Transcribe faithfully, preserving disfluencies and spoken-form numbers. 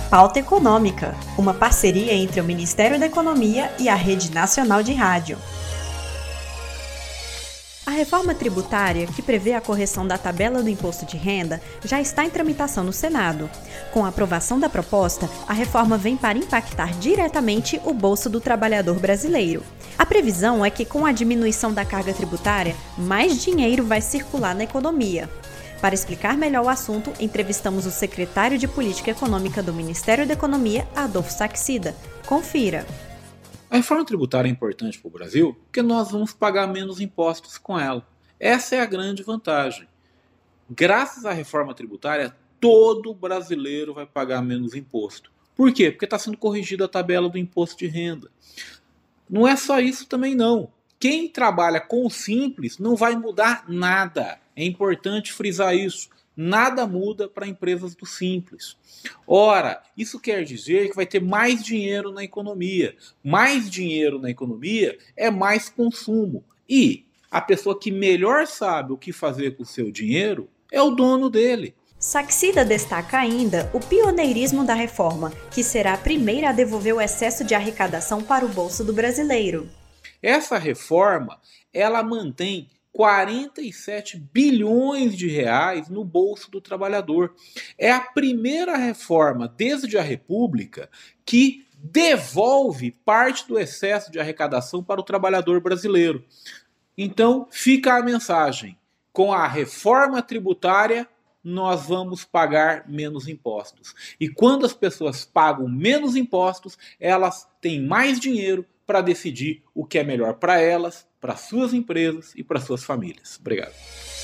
Pauta Econômica, uma parceria entre o Ministério da Economia e a Rede Nacional de Rádio. A reforma tributária, que prevê a correção da tabela do imposto de renda, já está em tramitação no Senado. Com a aprovação da proposta, a reforma vem para impactar diretamente o bolso do trabalhador brasileiro. A previsão é que, com a diminuição da carga tributária, mais dinheiro vai circular na economia. Para explicar melhor o assunto, entrevistamos o secretário de Política Econômica do Ministério da Economia, Adolfo Saxida. Confira. A reforma tributária é importante para o Brasil porque nós vamos pagar menos impostos com ela. Essa é a grande vantagem. Graças à reforma tributária, todo brasileiro vai pagar menos imposto. Por quê? Porque está sendo corrigida a tabela do imposto de renda. Não é só isso também não. Quem trabalha com o Simples não vai mudar nada. É importante frisar isso. Nada muda para empresas do Simples. Ora, isso quer dizer que vai ter mais dinheiro na economia. Mais dinheiro na economia é mais consumo. E a pessoa que melhor sabe o que fazer com o seu dinheiro é o dono dele. Saxida destaca ainda o pioneirismo da reforma, que será a primeira a devolver o excesso de arrecadação para o bolso do brasileiro. Essa reforma, ela mantém quarenta e sete bilhões de reais no bolso do trabalhador. É a primeira reforma desde a República que devolve parte do excesso de arrecadação para o trabalhador brasileiro. Então, fica a mensagem. Com a reforma tributária, nós vamos pagar menos impostos. E quando as pessoas pagam menos impostos, elas têm mais dinheiro para decidir o que é melhor para elas, para suas empresas e para suas famílias. Obrigado.